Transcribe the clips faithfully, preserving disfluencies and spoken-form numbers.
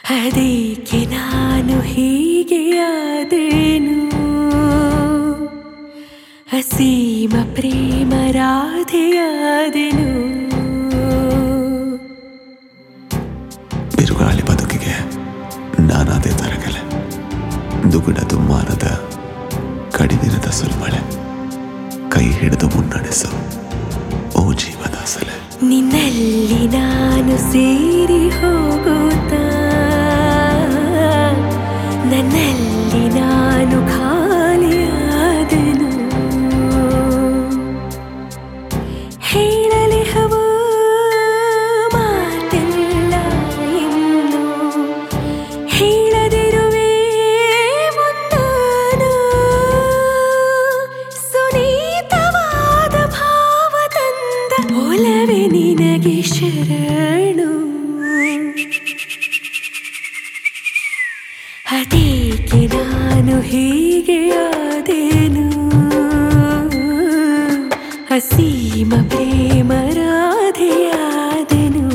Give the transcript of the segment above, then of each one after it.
ಅದಕ್ಕೆ ನಾನು ಹೀಗೆ ಆದೆನು, ಅಸೀಮ ಪ್ರೇಮ ರಾಧೆಯಾದೆನು. ಬಿರುಗಾಳಿ ಬದುಕಿಗೆ ನಾನಾದೇ ತರಗಲೆ, ದುಗುಡ ದುಮ್ಮಾನದ ಕಡಿದಿರದ ಸುಲ್ಮಳೆ, ಕೈ ಹಿಡಿದು ಮುನ್ನಡೆಸು ಓ ಜೀವದಾಸಲೆ. ನಿನ್ನಲ್ಲಿ ನಾನು ಸೇರಿ ಹೋಗುತ್ತಾ, ನನ್ನಲ್ಲಿ ನಾನು ಖಾಲಿಯಾದೆನು. ಹೇಳಲಿ ಹವ ಮಾತೆಲ್ಲ ಇನ್ನು, ಹೇಳದಿರುವೆ ಒಂದಾನು. ಸುನೀತವಾದ ಭಾವ ತಂದ ಒಲವೆ ನಿನಗೆ ಶರಣು. ಅದಕ್ಕೆ ನಾನು ಹೀಗೆ ಆದೆನು, ಅಸೀಮ ಪ್ರೇಮ ರಾಧೆಯಾದೆನು.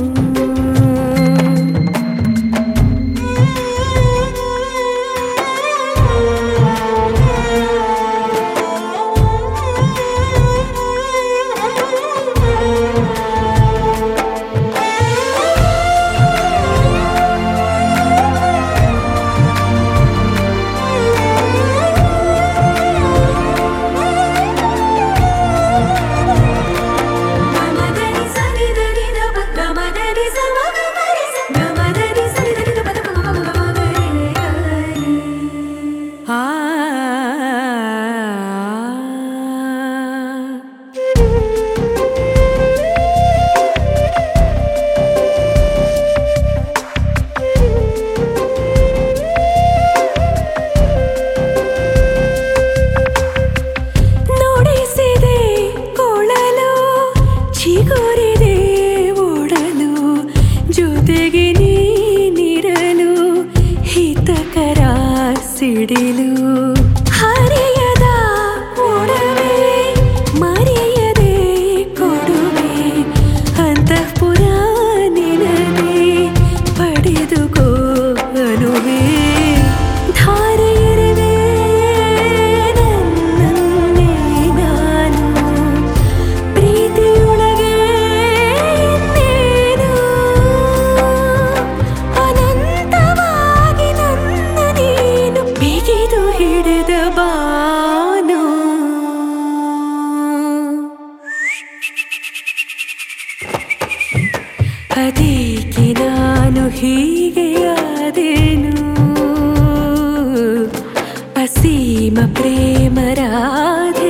ಚಿಗುರಿದೆ ಓಡಲು, ಜೊತೆಗೆ ನೀನಿರಲು, ಹಿತಕರ ಸಿಡಿಲು. ಹರಿಯದ ಒಡವೆ ಮರೆಯದೆ ಕೊಡುವೆ, ಅಂತಃಪುರ ನಿನಗೆ ಪಡೆದುಕೋ ಅನುವೆ. ಧಾರೆಯರಿವೆ ನನ್ನನ್ನೇ ನಾನು, ಪ್ರೀತಿಯೊಳಗೆ ಇನ್ನೇನು. ಅನಂತವಾಗಿ ನನ್ನ ನೀನು ಬಿಗಿದು ಹಿಡಿದ ಬಾನು. ಅದಕ್ಕೆ ನಾನು ಹೀಗೆ ಆದೆನು, ಅಸೀಮ ಪ್ರೇಮ ರಾಧೆ.